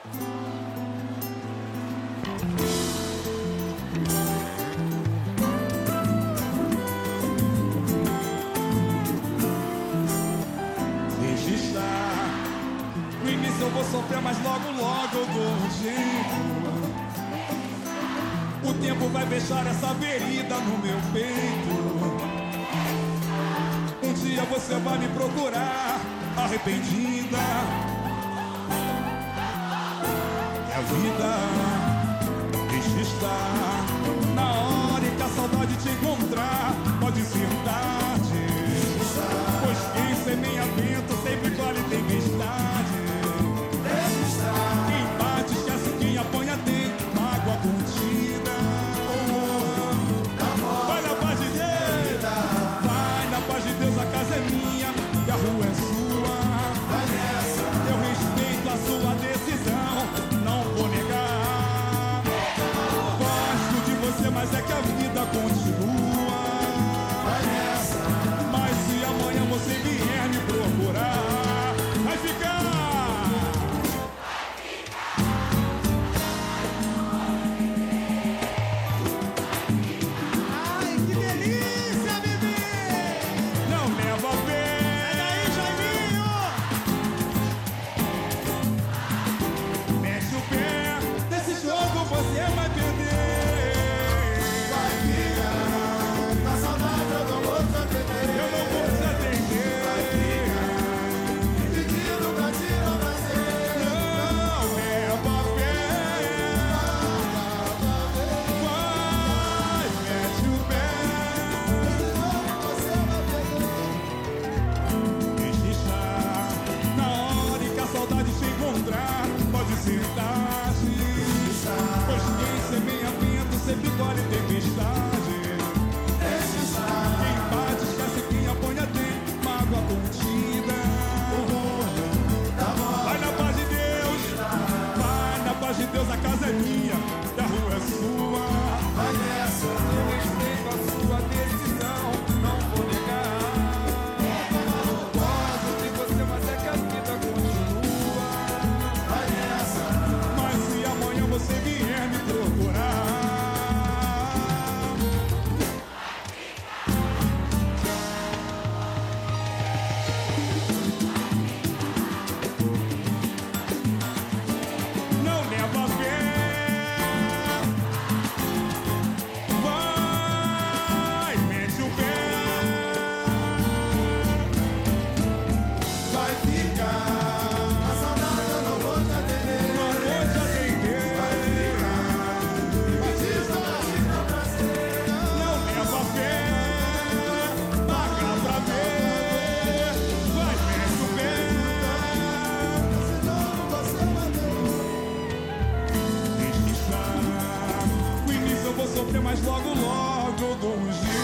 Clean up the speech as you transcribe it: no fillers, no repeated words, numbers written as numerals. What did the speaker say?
Deixa estar. No início eu vou sofrer, mas logo eu dou um jeito. O tempo vai fechar essa ferida no meu peito. Um dia você vai me procurar arrependida. Minha vida, deixa estar. Na hora em que a saudade te encontrar, pode ser tarde. Pois quem semeia vento sempre colhe tempestade. Quem bate esquece, quem apanha tem mágoa contida. Vai na paz de Deus, vai na paz de Deus, a casa é minha e a rua é sua. Eu respeito a sua decisão, não vou negar. Gosto de você, mas é que a vida continua. Mas se amanhã você vier me procurar, vai ficar. Ai, que delícia, bebê! Não leva a pé. Aí, Jaiminho! Mexe o pé, nesse jogo você vai perder. Vai ficar, na saudade eu não vou te atender. Eu não vou te atender. Vai ficar, pedindo pra te não prazer. Não leva a pé. Vai, mexe o pé. Você vai perder. Deixa estar. Na hora em que a saudade te encontrar, pode ser tarde. Pois quem semeia vento sempre colhe tempestade. Deixa estar. Quem bate esquece, quem apanha tem mágoa contida. Vai na paz de Deus, vai na paz de Deus, a casa é minha e a rua é sua. Vai nessa. Eu respeito a sua decisão, não vou negar. Gosto de você, mas é que a vida continua. Vai nessa. Mas se amanhã você vier me procurar, não leva a pé. Vai, mete o pé. Vai ficar, na saudade eu não vou te atender. Não vou te atender. Vai ficar, pedindo pra te não prazer. Não leva a pé. Paga pra ver. Vai, mete o pé. Senão você vai perder. Deixa estar. No início eu vou sofrer, mas logo eu dou um jeito.